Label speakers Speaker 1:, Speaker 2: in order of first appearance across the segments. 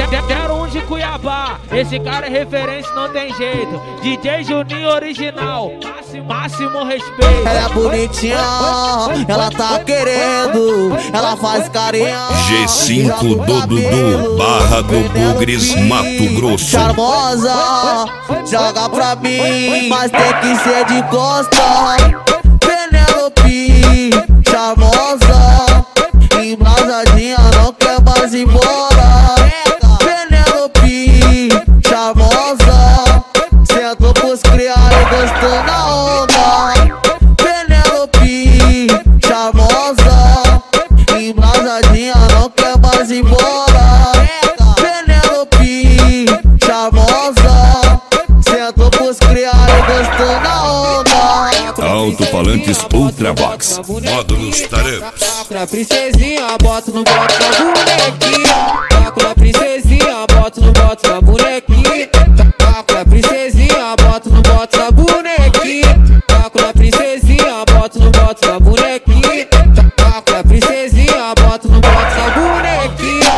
Speaker 1: Quero um de Cuiabá, esse cara é referência, não tem jeito. DJ Juninho original, máximo respeito.
Speaker 2: Ela é bonitinha, ela tá querendo, ela faz carinha.
Speaker 3: G5 do Dudu, Barra do Bugres, Mato Grosso.
Speaker 2: Charmosa, joga pra mim, mas tem que ser de costa. Penelope, charmosa, embrasadinha, não quer mais ir embora. Penelope, charmosa, sentou pros criar e gostou na onda. Penelope, charmosa, embrasadinha, não quer mais ir embora. Penelope, charmosa, sentou pros criar e gostou na onda.
Speaker 3: Alto-falantes Ultravox, módulos Taramps.
Speaker 4: Pra princesinha, bota no boto na bonequinha. Taco na princesinha, bota no boto na bonequinha. Taco na princesinha, bota no boto na bonequinha. Taco na princesinha, bota no boto na bonequinha. Taco na princesinha, bota no boto na bonequinha.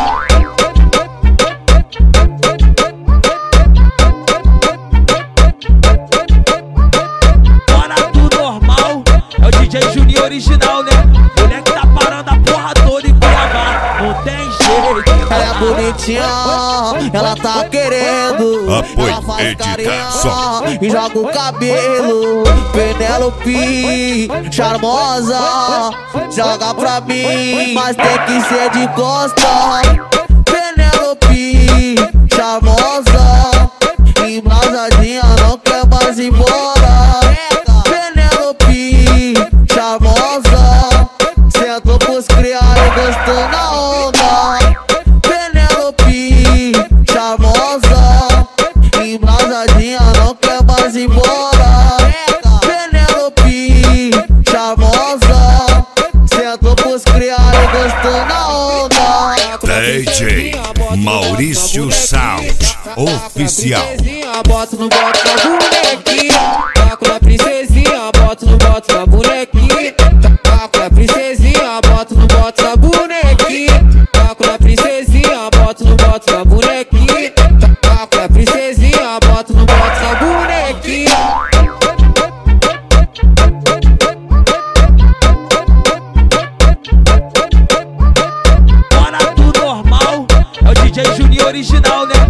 Speaker 1: Fora do normal, é o DJ Juninho original, né? Moleque tá parando a porra toda em Cuiabá, não tem jeito.
Speaker 2: Ela é bonitinha, ela tá querendo,
Speaker 3: Apoio,
Speaker 2: ela faz
Speaker 3: editação.
Speaker 2: carinha e joga o cabelo. Penelope, charmosa, joga pra mim, mas tem que ser de costa. Penelope, charmosa, embrasadinha, não quer mais ir embora. Penelope, charmosa, sentou pros criar e gostou na onda. Penelope, charmosa, embrasadinha, não quer mais ir embora. Penelope, charmosa, sentou pros criar e gostou na onda.
Speaker 3: DJ Maurício Sound Oficial.
Speaker 4: Bota no boto na bonequinha. Taco na princesinha, bota no boto na bonequinha. Taco na princesinha, bota no boto na bonequinha. Taco na princesinha, bota no boto na bonequinha. Taco na princesinha, bota no boto na bonequinha.
Speaker 1: Fora do normal, é o DJ Juninho original, né?